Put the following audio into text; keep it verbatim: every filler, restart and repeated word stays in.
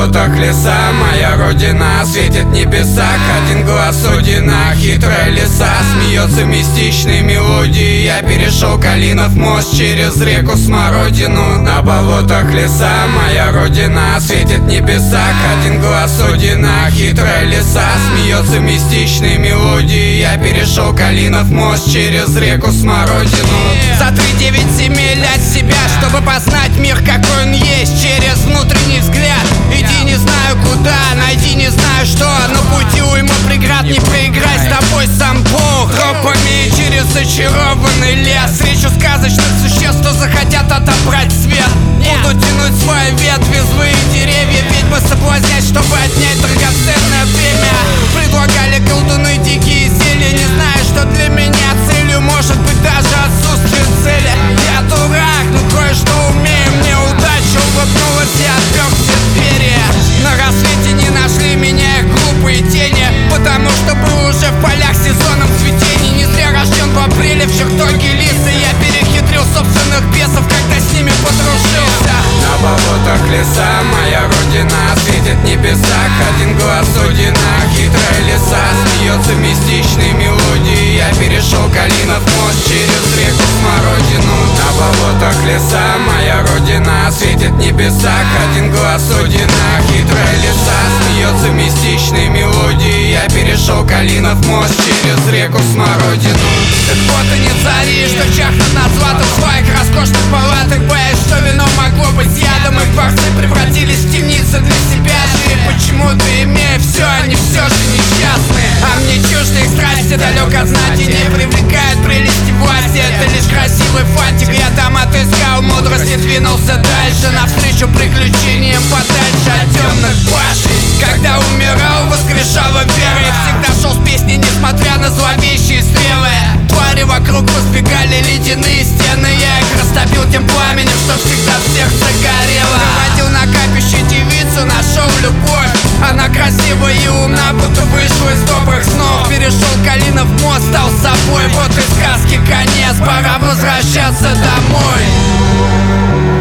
болотах леса, моя родина светит в небесах. Один глаз Одина, хитрая лиса, смеется мистичной мелодией. Я перешел Калинов мост через реку Смородину. На болотах леса, моя родина светит в небесах. Один глаз Одина, хитрая лиса, смеется мистичной мелодией. Я перешел Калинов мост через реку Смородину. За три девять земель от себя, чтобы познать мир, какой он есть, через внутренний взгляд. Иди не знаю куда, найди не знаю что, но пути уйма преград, не проиграй, с тобой сам Бог. Тропами через зачарованный лес, встречу сказочных существ, что захотят отобрать свет. Буду тянуть свои ветви, злые деревья, ведьмы соблазнять, чтобы отнять драгоценное время. Предлагали колдуны дикие зелья, не знаю, что для меня целью может быть даже отсутствие цели. Я дурак, но кое-что умею, мне удача улыбнулась и отвёк все перья. На рассвете не нашли меня их глупые тени, потому что был уже в полях сезоном цветений. Не зря рожден в апреле в чертоге лисы, я перехитрил собственных бесов, когда с ними подружился. На болотах леса, моя родина светит в небесах. Один глаз Одина, хитрая лиса, смеется мистичной мелодией. Я перешел Калинов мост через реку Смородину. На болотах леса, моя родина светит в небесах. Один глаз Одина, хитрая лиса, смеется мистичной мелодией. Я перешел Калинов мост через реку Смородину. Так вот и не цари, что чахнут на злато в своих роскошных палатах, боясь, что вино могло быть ядом. Их дворцы превратились в темницы для себя же. И почему-то, имея все, они все же несчастны. А мне чужды их страсти, далек от знати, не привлекают прелести власти. Это лишь красивый фантик, я там отыскал мудрость и двинулся дальше, навстречу приключениям подальше от темных башен. Когда умирал, воскрешала вера, и всегда шел с песней, несмотря на зловещие стрелы. Твари вокруг разбегали ледяные стены, я их растопил тем пламенем, что всегда в сердце горело. Проводил на капище девицу, нашел любовь. Она красива и умна, будто вышла из добрых снов. Перешел Калинов мост, стал собой. Вот и сказки конец, пора возвращаться домой.